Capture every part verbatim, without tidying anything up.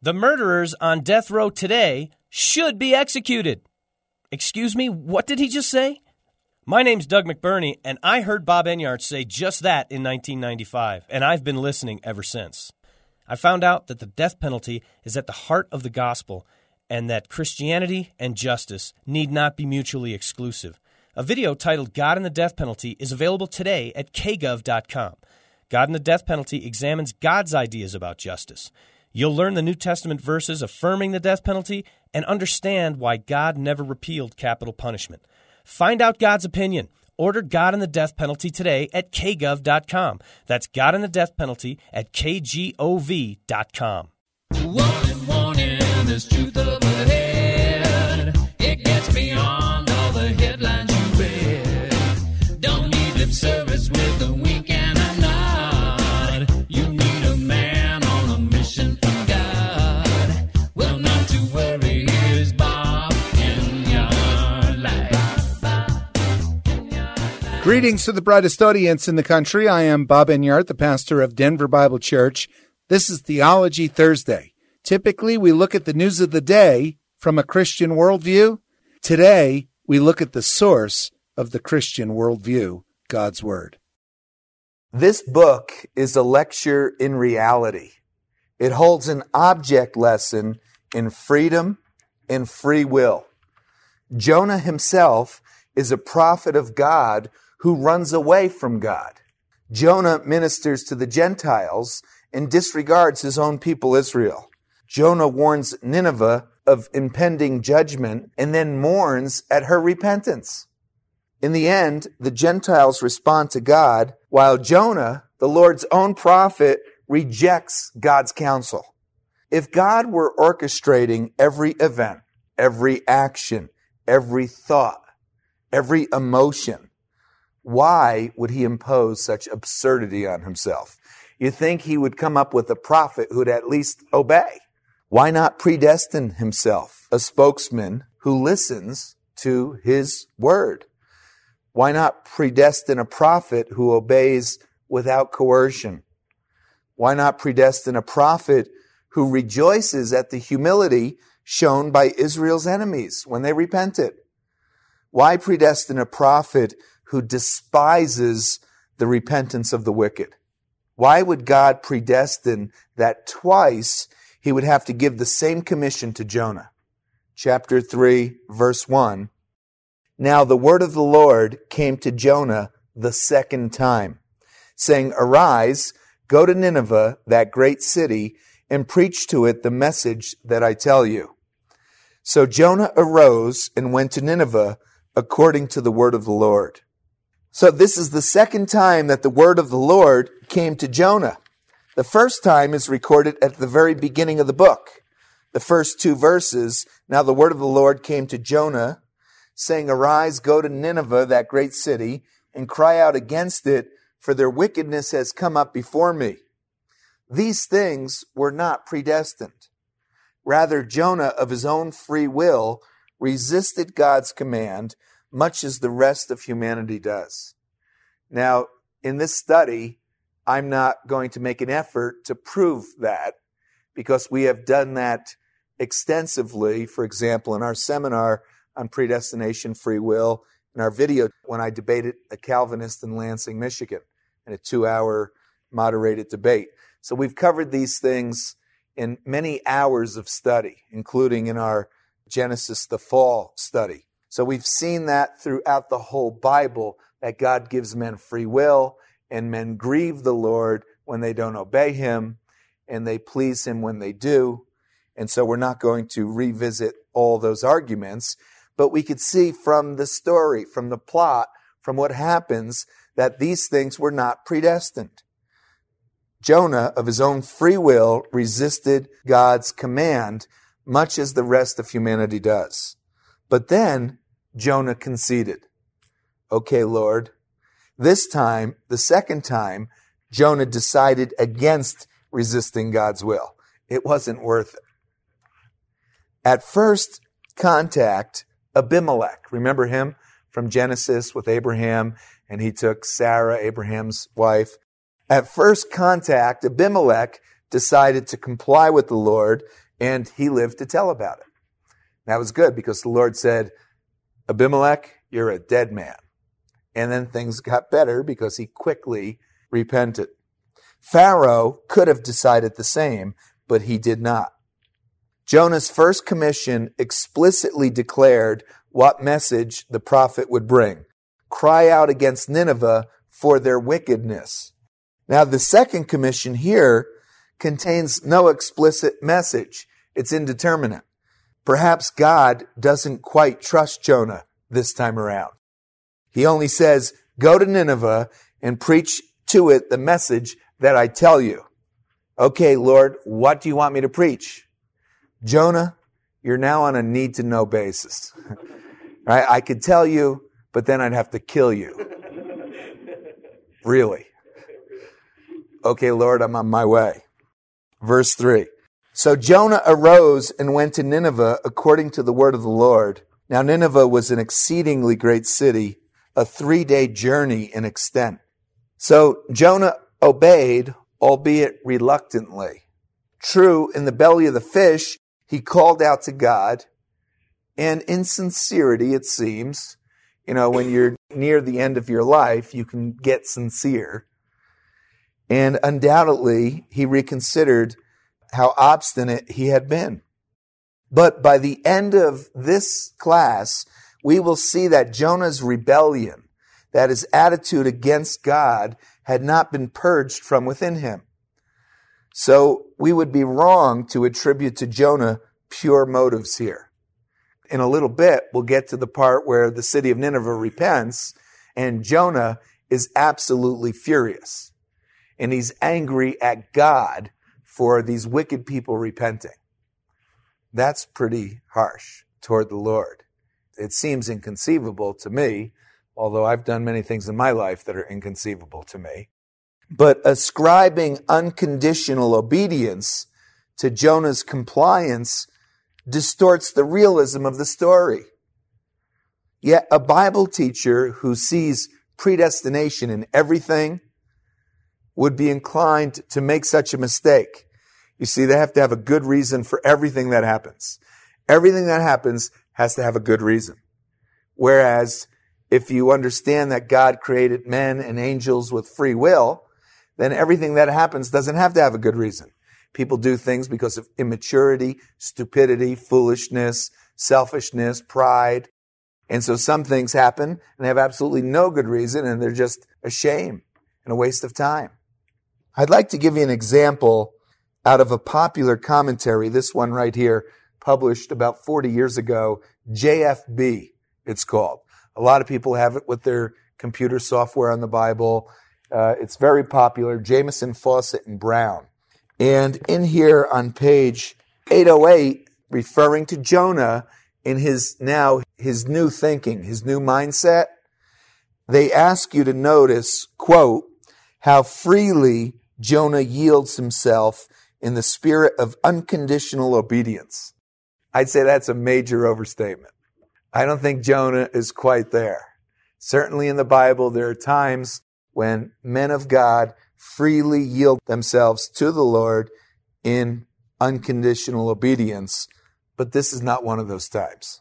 The murderers on death row today should be executed. Excuse me, what did he just say? My name's Doug McBurney, and I heard Bob Enyart say just that in nineteen ninety-five, and I've been listening ever since. I found out that the death penalty is at the heart of the gospel, and that Christianity and justice need not be mutually exclusive. A video titled God and the Death Penalty is available today at k gov dot com. God and the Death Penalty examines God's ideas about justice. You'll learn the New Testament verses affirming the death penalty and understand why God never repealed capital punishment. Find out God's opinion. Order God and the Death Penalty today at k gov dot com. That's God and the Death Penalty at k gov dot com. Warning, warning, there's truth overhead. It gets beyond all the headlines you read. Don't need lip service with a wink and a nod. You need a man on a mission from God. Well, not to worry, here's Bob Enyart Live. Greetings to the brightest audience in the country. I am Bob Enyart, the pastor of Denver Bible Church. This is Theology Thursday. Typically, we look at the news of the day from a Christian worldview. Today, we look at the source of the Christian worldview, God's Word. This book is a lecture in reality. It holds an object lesson in freedom and free will. Jonah himself is a prophet of God who runs away from God. Jonah ministers to the Gentiles and disregards his own people Israel. Jonah warns Nineveh of impending judgment and then mourns at her repentance. In the end, the Gentiles respond to God, while Jonah, the Lord's own prophet, rejects God's counsel. If God were orchestrating every event, every action, every thought, every emotion, why would he impose such absurdity on himself? You think he would come up with a prophet who would at least obey. Why not predestine himself a spokesman who listens to his word? Why not predestine a prophet who obeys without coercion? Why not predestine a prophet who rejoices at the humility shown by Israel's enemies when they repented? Why predestine a prophet who despises the repentance of the wicked? Why would God predestine that twice he would have to give the same commission to Jonah? Chapter three, verse one. Now the word of the Lord came to Jonah the second time, saying, Arise, go to Nineveh, that great city, and preach to it the message that I tell you. So Jonah arose and went to Nineveh according to the word of the Lord. So this is the second time that the word of the Lord came to Jonah. The first time is recorded at the very beginning of the book. The first two verses, now the word of the Lord came to Jonah, saying, Arise, go to Nineveh, that great city, and cry out against it, for their wickedness has come up before me. These things were not predestined. Rather, Jonah, of his own free will, resisted God's command, much as the rest of humanity does. Now, in this study, I'm not going to make an effort to prove that, because we have done that extensively, for example, in our seminar on predestination, free will, in our video when I debated a Calvinist in Lansing, Michigan, in a two-hour moderated debate. So we've covered these things in many hours of study, including in our Genesis the Fall study. So we've seen that throughout the whole Bible, that God gives men free will, and men grieve the Lord when they don't obey him, and they please him when they do. And so we're not going to revisit all those arguments, but we could see from the story, from the plot, from what happens, that these things were not predestined. Jonah, of his own free will, resisted God's command, much as the rest of humanity does. But then Jonah conceded. Okay, Lord. This time, the second time, Jonah decided against resisting God's will. It wasn't worth it. At first contact, Abimelech, remember him from Genesis with Abraham, and he took Sarah, Abraham's wife. At first contact, Abimelech decided to comply with the Lord, and he lived to tell about it. That was good because the Lord said, Abimelech, you're a dead man. And then things got better because he quickly repented. Pharaoh could have decided the same, but he did not. Jonah's first commission explicitly declared what message the prophet would bring. Cry out against Nineveh for their wickedness. Now, the second commission here contains no explicit message. It's indeterminate. Perhaps God doesn't quite trust Jonah this time around. He only says, go to Nineveh and preach to it the message that I tell you. Okay, Lord, what do you want me to preach? Jonah, you're now on a need-to-know basis. Right? I could tell you, but then I'd have to kill you. Really? Okay, Lord, I'm on my way. Verse three. So Jonah arose and went to Nineveh according to the word of the Lord. Now Nineveh was an exceedingly great city, a three-day journey in extent. So Jonah obeyed, albeit reluctantly. True, in the belly of the fish, he called out to God, and in sincerity, it seems, you know, when you're near the end of your life, you can get sincere. And undoubtedly, he reconsidered how obstinate he had been. But by the end of this class, we will see that Jonah's rebellion, that his attitude against God, had not been purged from within him. So we would be wrong to attribute to Jonah pure motives here. In a little bit, we'll get to the part where the city of Nineveh repents, and Jonah is absolutely furious. And he's angry at God for these wicked people repenting. That's pretty harsh toward the Lord. It seems inconceivable to me, although I've done many things in my life that are inconceivable to me. But ascribing unconditional obedience to Jonah's compliance distorts the realism of the story. Yet a Bible teacher who sees predestination in everything would be inclined to make such a mistake. You see, they have to have a good reason for everything that happens. Everything that happens has to have a good reason. Whereas if you understand that God created men and angels with free will, then everything that happens doesn't have to have a good reason. People do things because of immaturity, stupidity, foolishness, selfishness, pride. And so some things happen and they have absolutely no good reason, and they're just a shame and a waste of time. I'd like to give you an example out of a popular commentary, this one right here, published about forty years ago, J F B, it's called. A lot of people have it with their computer software on the Bible. Uh, it's very popular, Jamieson, Fawcett, and Brown. And in here on page eight oh eight, referring to Jonah in his now, his new thinking, his new mindset, they ask you to notice, quote, how freely Jonah yields himself in the spirit of unconditional obedience. I'd say that's a major overstatement. I don't think Jonah is quite there. Certainly in the Bible, there are times when men of God freely yield themselves to the Lord in unconditional obedience, but this is not one of those times.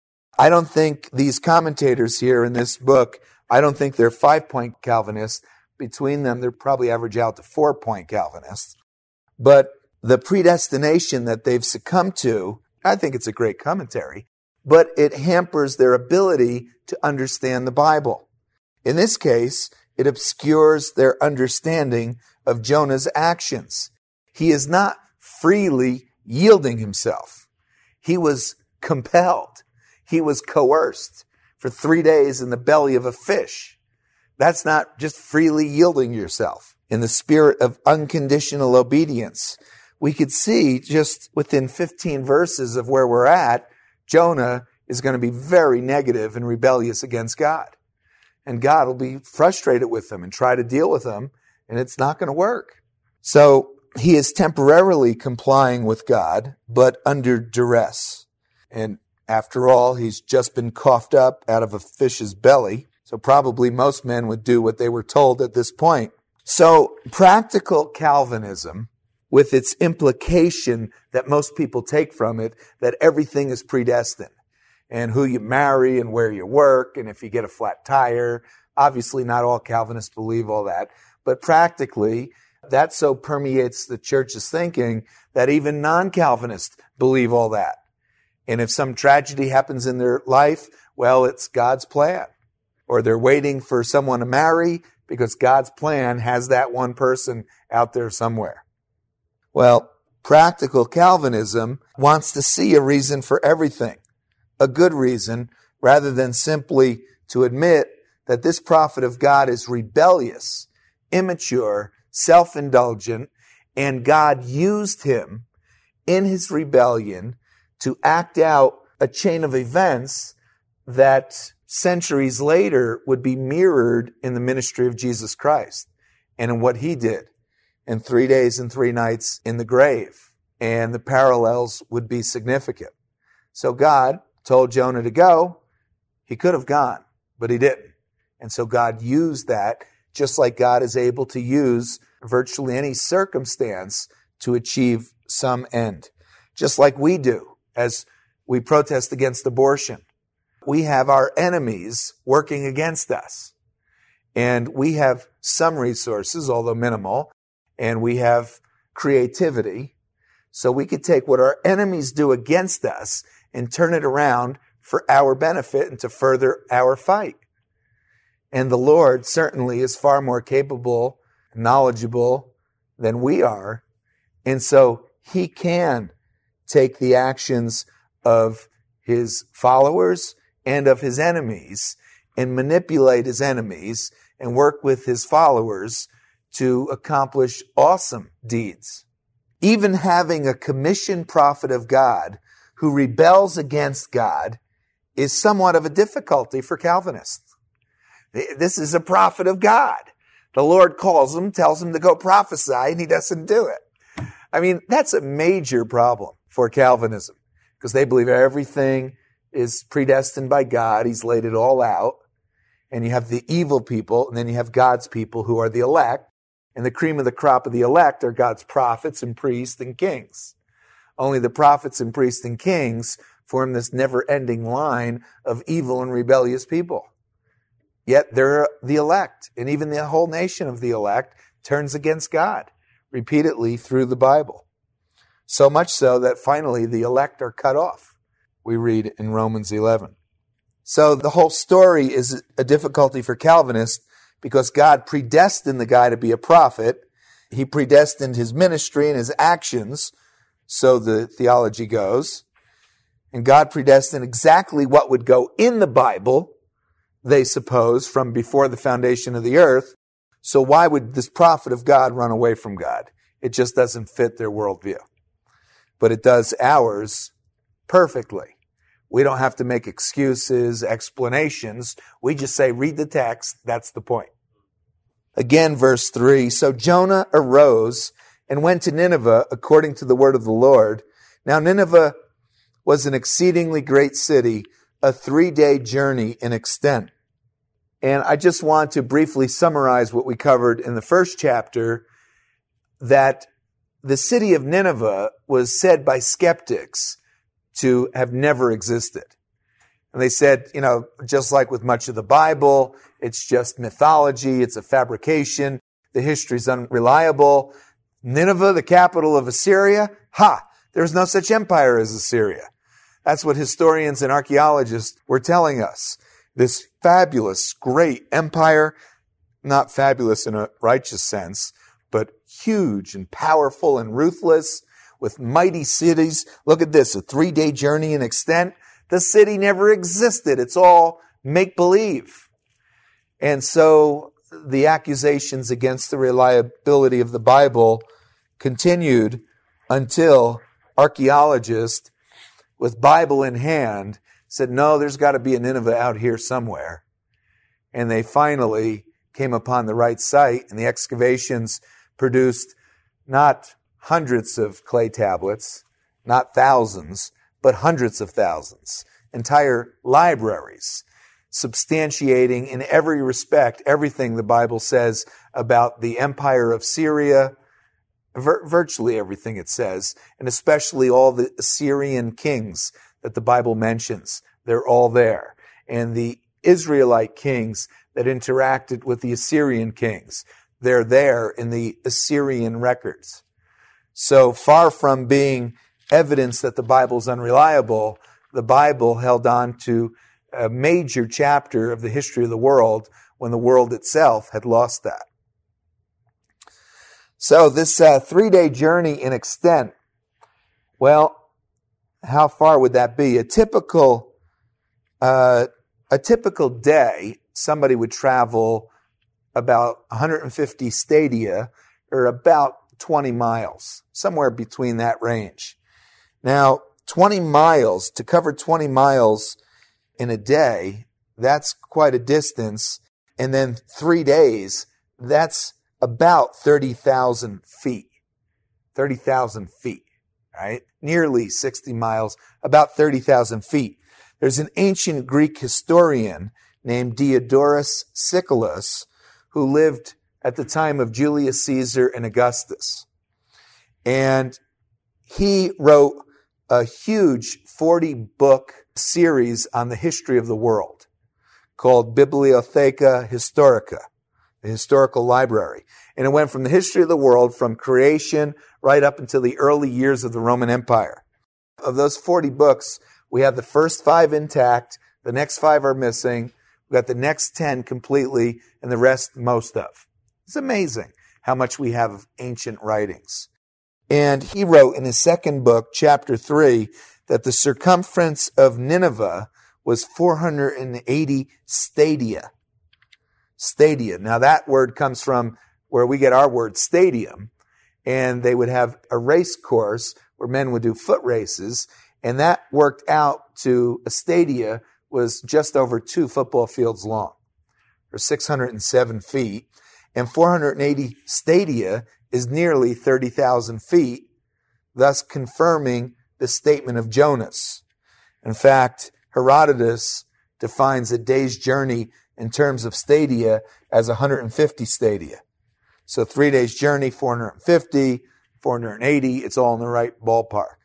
I don't think these commentators here in this book, I don't think they're five-point Calvinists. Between them, they're probably average out to four-point Calvinists. But the predestination that they've succumbed to, I think it's a great commentary, but it hampers their ability to understand the Bible. In this case, it obscures their understanding of Jonah's actions. He is not freely yielding himself. He was compelled. He was coerced for three days in the belly of a fish. That's not just freely yielding yourself in the spirit of unconditional obedience. We could see just within fifteen verses of where we're at, Jonah is going to be very negative and rebellious against God. And God will be frustrated with him and try to deal with him, and it's not going to work. So he is temporarily complying with God, but under duress. And after all, he's just been coughed up out of a fish's belly. So probably most men would do what they were told at this point. So practical Calvinism with its implication that most people take from it, that everything is predestined. And who you marry and where you work and if you get a flat tire. Obviously, not all Calvinists believe all that. But practically, that so permeates the church's thinking that even non-Calvinists believe all that. And if some tragedy happens in their life, well, it's God's plan. Or they're waiting for someone to marry because God's plan has that one person out there somewhere. Well, practical Calvinism wants to see a reason for everything, a good reason, rather than simply to admit that this prophet of God is rebellious, immature, self-indulgent, and God used him in his rebellion to act out a chain of events that centuries later would be mirrored in the ministry of Jesus Christ and in what he did in three days and three nights in the grave. And the parallels would be significant. So God told Jonah to go. He could have gone, but he didn't. And so God used that, just like God is able to use virtually any circumstance to achieve some end. Just like we do as we protest against abortion. We have our enemies working against us. And we have some resources, although minimal, and we have creativity. So we could take what our enemies do against us and turn it around for our benefit and to further our fight. And the Lord certainly is far more capable, knowledgeable than we are. And so he can take the actions of his followers and of his enemies and manipulate his enemies and work with his followers to accomplish awesome deeds. Even having a commissioned prophet of God who rebels against God is somewhat of a difficulty for Calvinists. This is a prophet of God. The Lord calls him, tells him to go prophesy, and he doesn't do it. I mean, that's a major problem for Calvinism because they believe everything is predestined by God. He's laid it all out. And you have the evil people, and then you have God's people who are the elect. And the cream of the crop of the elect are God's prophets and priests and kings. Only the prophets and priests and kings form this never-ending line of evil and rebellious people. Yet they're the elect, and even the whole nation of the elect turns against God repeatedly through the Bible. So much so that finally the elect are cut off, we read in Romans eleven. So the whole story is a difficulty for Calvinists because God predestined the guy to be a prophet. He predestined his ministry and his actions, so the theology goes. And God predestined exactly what would go in the Bible, they suppose, from before the foundation of the earth. So why would this prophet of God run away from God? It just doesn't fit their worldview. But it does ours perfectly. We don't have to make excuses, explanations. We just say, read the text. That's the point. Again, verse three. So Jonah arose and went to Nineveh according to the word of the Lord. Now Nineveh was an exceedingly great city, a three-day journey in extent. And I just want to briefly summarize what we covered in the first chapter, that the city of Nineveh was said by skeptics to have never existed. And they said, you know, just like with much of the Bible, it's just mythology, it's a fabrication, the history's unreliable. Nineveh, the capital of Assyria, ha, there's no such empire as Assyria. That's what historians and archaeologists were telling us. This fabulous, great empire, not fabulous in a righteous sense, but huge and powerful and ruthless, with mighty cities. Look at this, a three-day journey in extent. The city never existed. It's all make-believe. And so the accusations against the reliability of the Bible continued until archaeologists, with Bible in hand, said, no, there's got to be a Nineveh out here somewhere. And they finally came upon the right site, and the excavations produced not hundreds of clay tablets, not thousands, but hundreds of thousands, entire libraries, substantiating in every respect everything the Bible says about the empire of Syria, Vir- virtually everything it says, and especially all the Assyrian kings that the Bible mentions. They're all there. And the Israelite kings that interacted with the Assyrian kings, they're there in the Assyrian records. So far from being evidence that the Bible's unreliable, the Bible held on to a major chapter of the history of the world when the world itself had lost that. So this uh, three-day journey in extent, well, how far would that be? A typical, uh, a typical day, somebody would travel about one hundred fifty stadia, or about twenty miles, somewhere between that range. Now, twenty miles, to cover twenty miles in a day, that's quite a distance. And then three days, that's about thirty thousand feet. thirty thousand feet, right? Nearly sixty miles, about thirty thousand feet. There's an ancient Greek historian named Diodorus Siculus who lived at the time of Julius Caesar and Augustus. And he wrote a huge forty-book series on the history of the world called Bibliotheca Historica, the historical library. And it went from the history of the world, from creation right up until the early years of the Roman Empire. Of those forty books, we have the first five intact, the next five are missing, we've got the next ten completely, and the rest most of. It's amazing how much we have of ancient writings. And he wrote in his second book, chapter three, that the circumference of Nineveh was four hundred eighty stadia. Stadia. Now that word comes from where we get our word stadium. And they would have a race course where men would do foot races. And that worked out to a stadia was just over two football fields long, or six hundred seven feet. And four hundred eighty stadia is nearly thirty thousand feet, thus confirming the statement of Jonas. In fact, Herodotus defines a day's journey in terms of stadia as one hundred fifty stadia. So three days journey, four hundred fifty, four hundred eighty, it's all in the right ballpark.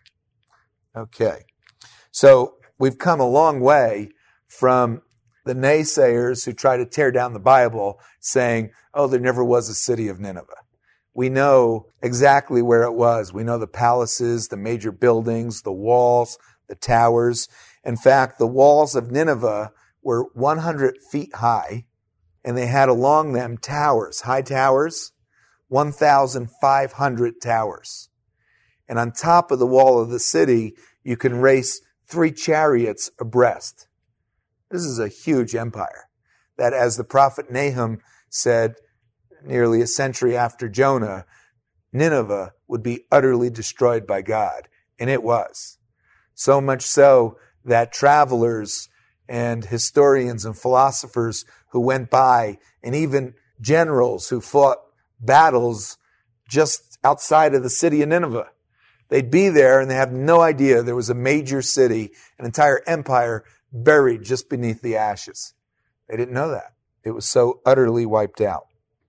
Okay. So we've come a long way from the naysayers who try to tear down the Bible saying, oh, there never was a city of Nineveh. We know exactly where it was. We know the palaces, the major buildings, the walls, the towers. In fact, the walls of Nineveh were one hundred feet high, and they had along them towers, high towers, one thousand five hundred towers. And on top of the wall of the city, you can race three chariots abreast. This is a huge empire that, as the prophet Nahum said nearly a century after Jonah, Nineveh would be utterly destroyed by God. And it was. So much so that travelers and historians and philosophers who went by, and even generals who fought battles just outside of the city of Nineveh, they'd be there and they have no idea there was a major city, an entire empire buried just beneath the ashes. They didn't know that. It was so utterly wiped out,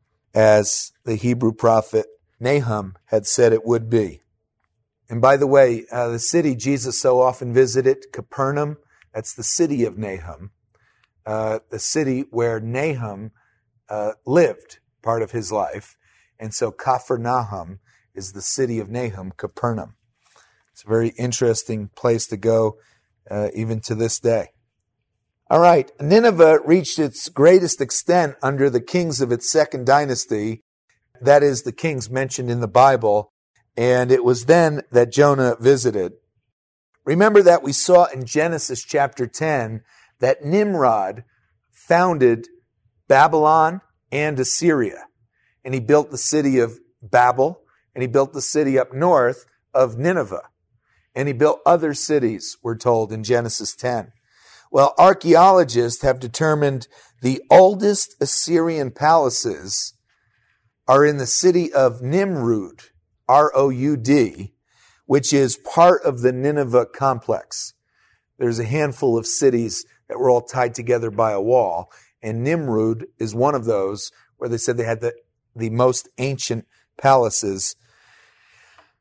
as the Hebrew prophet Nahum had said it would be. And by the way, uh, the city Jesus so often visited, Capernaum, that's the city of Nahum, uh, the city where Nahum uh, lived part of his life. And so Capharnaum is the city of Nahum, Capernaum. It's a very interesting place to go, uh, even to this day. All right, Nineveh reached its greatest extent under the kings of its second dynasty, that is, the kings mentioned in the Bible, and it was then that Jonah visited. Remember that we saw in Genesis chapter ten that Nimrod founded Babylon and Assyria, and he built the city of Babel, and he built the city up north of Nineveh, and he built other cities, we're told in Genesis ten. Well, archaeologists have determined the oldest Assyrian palaces are in the city of Nimrud, R O U D, which is part of the Nineveh complex. There's a handful of cities that were all tied together by a wall, and Nimrud is one of those where they said they had the, the most ancient palaces.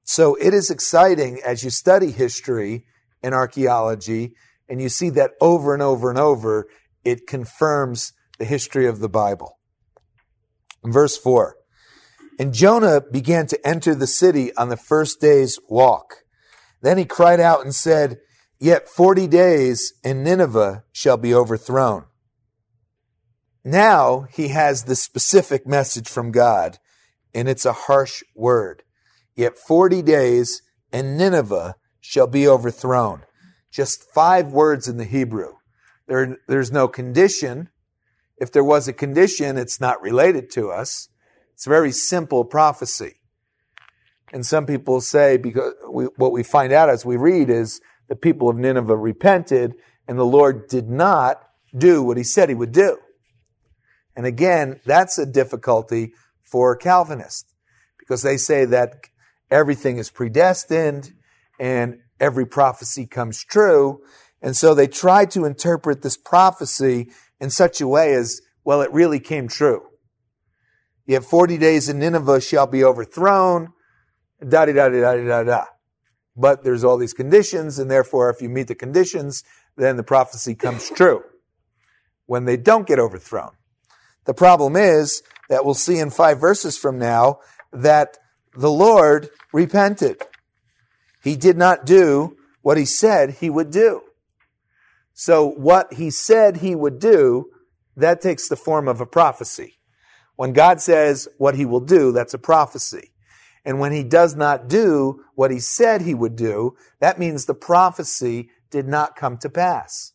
So it is exciting as you study history and archaeology, and you see that over and over and over, it confirms the history of the Bible. Verse four, and Jonah began to enter the city on the first day's walk. Then he cried out and said, yet forty days and Nineveh shall be overthrown. Now he has the specific message from God, and it's a harsh word. Yet forty days and Nineveh shall be overthrown. Just five words in the Hebrew. There, there's no condition. If there was a condition, it's not related to us. It's a very simple prophecy. And some people say, because we, what we find out as we read is the people of Nineveh repented and the Lord did not do what he said he would do. And again, that's a difficulty for Calvinists because they say that everything is predestined and every prophecy comes true. And so they try to interpret this prophecy in such a way as, well, it really came true. Yet forty days in Nineveh shall be overthrown, da da da da da da da. But there's all these conditions, and therefore if you meet the conditions, then the prophecy comes true when they don't get overthrown. The problem is that we'll see in five verses from now that the Lord repented. He did not do what he said he would do. So what he said he would do, that takes the form of a prophecy. When God says what he will do, that's a prophecy. And when he does not do what he said he would do, that means the prophecy did not come to pass.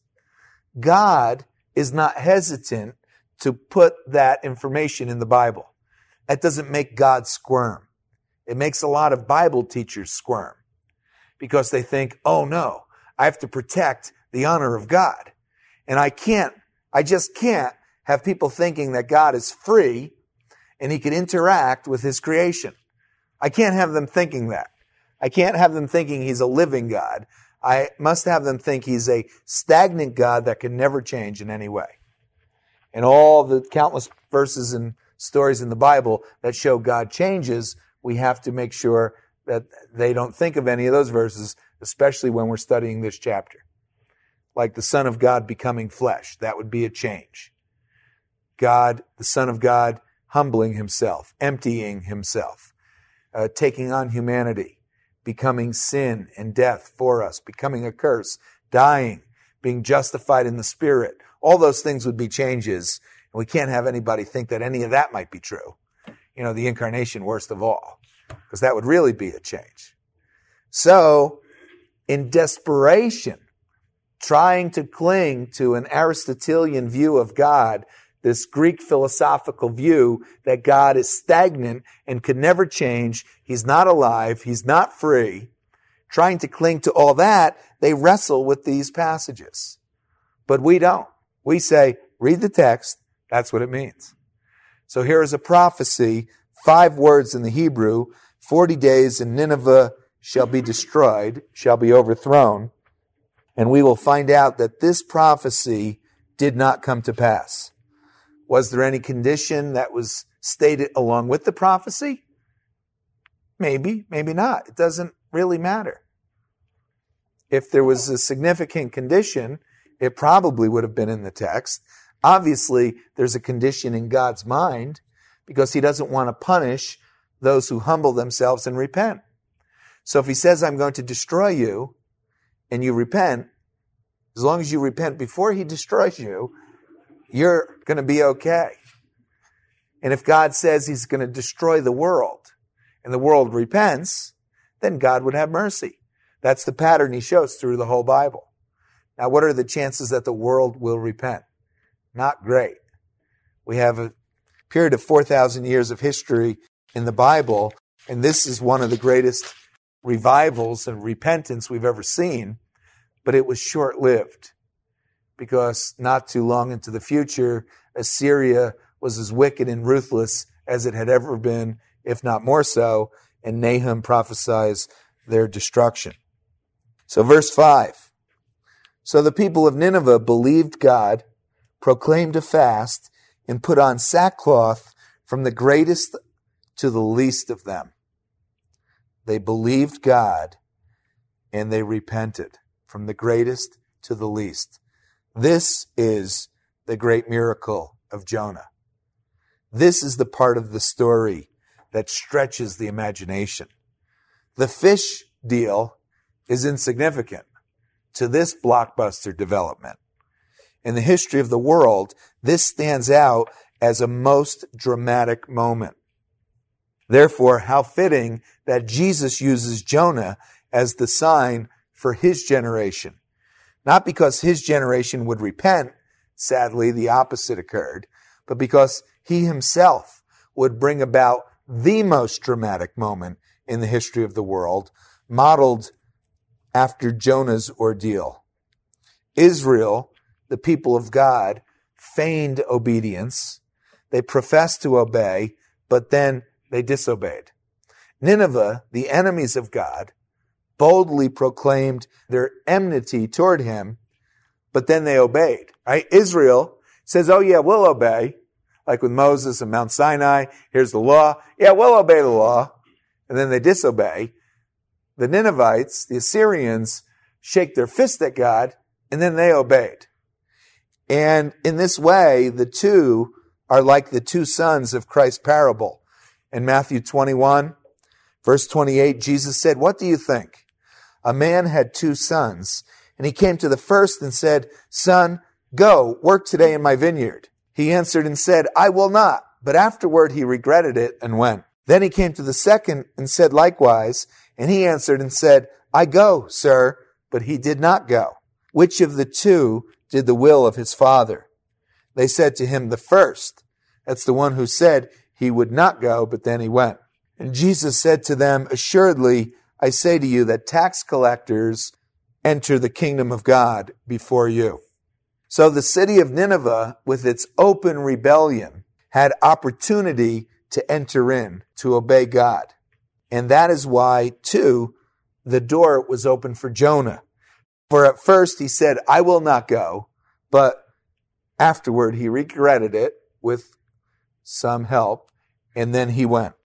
God is not hesitant to put that information in the Bible. That doesn't make God squirm. It makes a lot of Bible teachers squirm because they think, oh no, I have to protect the honor of God. And I can't, I just can't have people thinking that God is free and he can interact with his creation. I can't have them thinking that. I can't have them thinking he's a living God. I must have them think he's a stagnant God that can never change in any way. And all the countless verses and stories in the Bible that show God changes, we have to make sure that they don't think of any of those verses, especially when we're studying this chapter. Like the Son of God becoming flesh. That would be a change. God, the Son of God, humbling himself, emptying himself, uh, taking on humanity, becoming sin and death for us, becoming a curse, dying, being justified in the Spirit. All those things would be changes. And we can't have anybody think that any of that might be true. You know, the incarnation worst of all, because that would really be a change. So, in desperation, trying to cling to an Aristotelian view of God, this Greek philosophical view that God is stagnant and could never change, he's not alive, he's not free, trying to cling to all that, they wrestle with these passages. But we don't. We say, read the text, that's what it means. So here is a prophecy, five words in the Hebrew, forty days and Nineveh shall be destroyed, shall be overthrown. And we will find out that this prophecy did not come to pass. Was there any condition that was stated along with the prophecy? Maybe, maybe not. It doesn't really matter. If there was a significant condition, it probably would have been in the text. Obviously, there's a condition in God's mind because he doesn't want to punish those who humble themselves and repent. So if he says, I'm going to destroy you, and you repent, as long as you repent before he destroys you, you're going to be okay. And if God says he's going to destroy the world, and the world repents, then God would have mercy. That's the pattern he shows through the whole Bible. Now, what are the chances that the world will repent? Not great. We have a period of four thousand years of history in the Bible, and this is one of the greatest revivals and repentance we've ever seen, but it was short-lived because not too long into the future, Assyria was as wicked and ruthless as it had ever been, if not more so, and Nahum prophesies their destruction. So verse five. So the people of Nineveh believed God, proclaimed a fast, and put on sackcloth from the greatest to the least of them. they believed God and they repented, from the greatest to the least. This is the great miracle of Jonah. This is the part of the story that stretches the imagination. The fish deal is insignificant to this blockbuster development. In the history of the world, this stands out as a most dramatic moment. Therefore, how fitting that Jesus uses Jonah as the sign for his generation. Not because his generation would repent, sadly the opposite occurred, but because he himself would bring about the most dramatic moment in the history of the world, modeled after Jonah's ordeal. Israel, the people of God, feigned obedience. They professed to obey, but then they disobeyed. Nineveh, the enemies of God, boldly proclaimed their enmity toward him, but then they obeyed. Right? Israel says, oh yeah, we'll obey. Like with Moses and Mount Sinai, here's the law. Yeah, we'll obey the law. And then they disobey. The Ninevites, the Assyrians, shake their fist at God, and then they obeyed. And in this way, the two are like the two sons of Christ's parable. In Matthew twenty-one, verse twenty-eight, Jesus said, what do you think? A man had two sons, and he came to the first and said, son, go, work today in my vineyard. He answered and said, I will not. But afterward he regretted it and went. Then he came to the second and said likewise, and he answered and said, I go, sir. But he did not go. Which of the two did the will of his father? They said to him, the first. That's the one who said he would not go, but then he went. And Jesus said to them, assuredly, I say to you that tax collectors enter the kingdom of God before you. So the city of Nineveh, with its open rebellion, had opportunity to enter in, to obey God. And that is why, too, the door was open for Jonah. For at first he said, I will not go, but afterward he regretted it with some help, and then he went.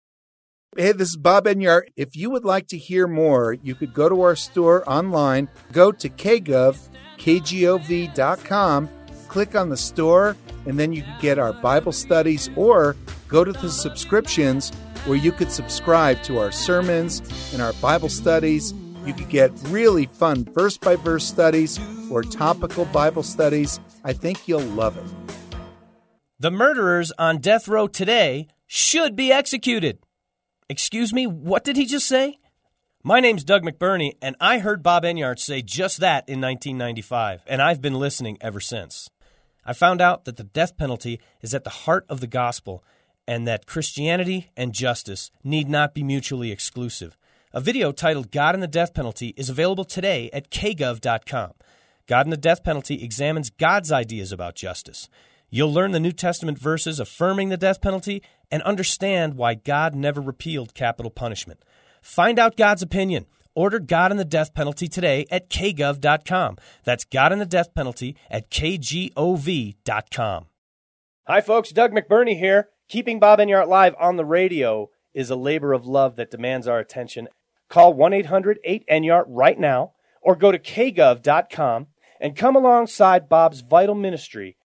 Hey, this is Bob Enyart. If you would like to hear more, you could go to our store online, go to kgov, K G O V dot com, click on the store, and then you can get our Bible studies, or go to the subscriptions where you could subscribe to our sermons and our Bible studies. You could get really fun verse-by-verse studies or topical Bible studies. I think you'll love it. The murderers on death row today should be executed. Excuse me, what did he just say? My name's Doug McBurney, and I heard Bob Enyart say just that in nineteen ninety-five, and I've been listening ever since. I found out that the death penalty is at the heart of the gospel, and that Christianity and justice need not be mutually exclusive. A video titled God and the Death Penalty is available today at k gov dot com. God and the Death Penalty examines God's ideas about justice. You'll learn the New Testament verses affirming the death penalty and understand why God never repealed capital punishment. Find out God's opinion. Order God and the Death Penalty today at k gov dot com. That's God and the Death Penalty at k gov dot com. Hi, folks. Doug McBurney here. Keeping Bob Enyart live on the radio is a labor of love that demands our attention. Call one eight hundred eight Enyart right now, or go to k gov dot com and come alongside Bob's vital ministry